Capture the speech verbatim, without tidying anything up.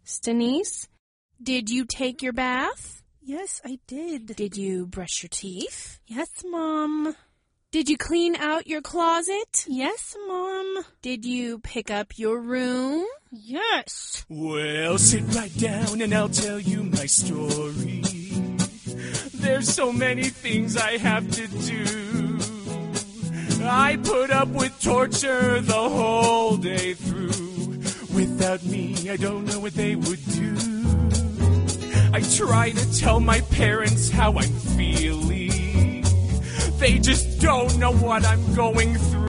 Stenise, did you take your bath? Yes, I did. Did you brush your teeth? Yes, Mom. Did you clean out your closet? Yes, Mom. Did you pick up your room? Yes. Well, sit right down and I'll tell you my story. There's so many things I have to do. I put up with torture the whole day through. Without me, I don't know what they would do. I try to tell my parents how I'm feeling. They just don't know what I'm going through.